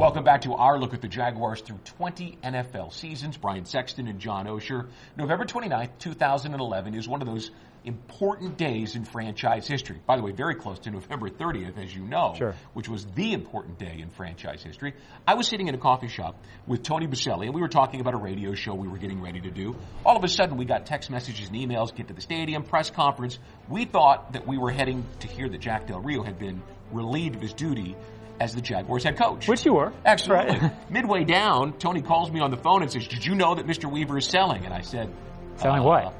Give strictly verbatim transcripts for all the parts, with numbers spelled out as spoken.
Welcome back to our look at the Jaguars through twenty N F L seasons. Brian Sexton and John Osher. November twenty-ninth, two thousand eleven is one of those important days in franchise history. By the way, very close to November thirtieth, as you know, sure. which was the important day in franchise history. I was sitting in a coffee shop with Tony Boselli, and we were talking about a radio show we were getting ready to do. All of a sudden, we got text messages and emails, get to the stadium, press conference. We thought that we were heading to hear that Jack Del Rio had been relieved of his duty as the Jaguars head coach. Which you were. Absolutely. Right. Midway down, Tony calls me on the phone and says, did you know that Mister Weaver is selling? And I said, Selling uh, what?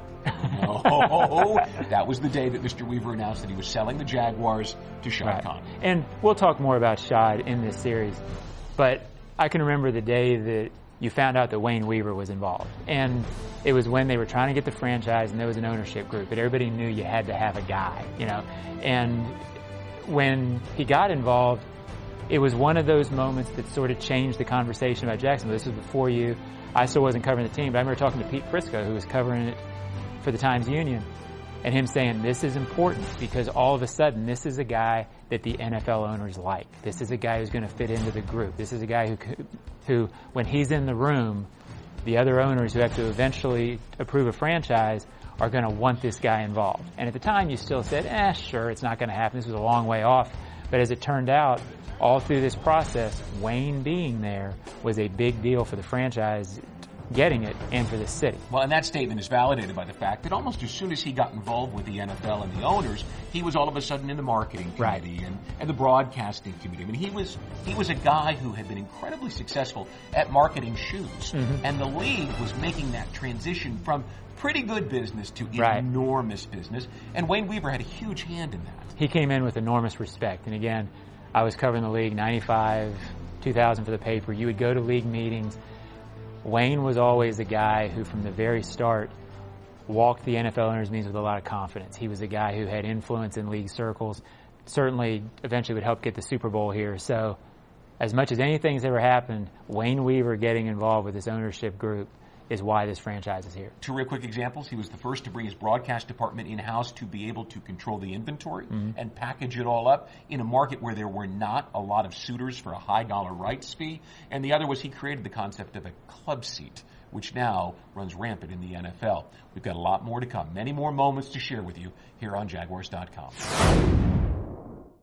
No. That was the day that Mister Weaver announced that he was selling the Jaguars to Shad right. Khan. And we'll talk more about Shad in this series. But I can remember the day that you found out that Wayne Weaver was involved. And it was when they were trying to get the franchise and there was an ownership group. But everybody knew you had to have a guy, you know. And when he got involved, it was one of those moments that sort of changed the conversation about Jacksonville. This was before you. I still wasn't covering the team, but I remember talking to Pete Prisco, who was covering it for the Times-Union, and him saying, this is important because all of a sudden this is a guy that the N F L owners like. This is a guy who's going to fit into the group. This is a guy who, who, when he's in the room, the other owners who have to eventually approve a franchise are going to want this guy involved. And at the time, you still said, eh, sure, it's not going to happen. This was a long way off. But as it turned out, all through this process, Wayne being there was a big deal for the franchise getting it and for the city. Well, and that statement is validated by the fact that almost as soon as he got involved with the N F L and the owners, he was all of a sudden in the marketing committee right. and, and the broadcasting committee. I mean, he was he was a guy who had been incredibly successful at marketing shoes, mm-hmm. and the league was making that transition from pretty good business to right. enormous business, and Wayne Weaver had a huge hand in that. He came in with enormous respect, and again, I was covering the league, ninety-five, two thousand for the paper. You would go to league meetings. Wayne was always the guy who, from the very start, walked the N F L owners' meetings with a lot of confidence. He was a guy who had influence in league circles, certainly eventually would help get the Super Bowl here. So as much as anything's ever happened, Wayne Weaver getting involved with this ownership group is why this franchise is here. Two real quick examples. He was the first to bring his broadcast department in-house to be able to control the inventory mm-hmm. and package it all up in a market where there were not a lot of suitors for a high dollar rights fee. And the other was he created the concept of a club seat, which now runs rampant in the N F L. We've got a lot more to come, many more moments to share with you here on Jaguars dot com.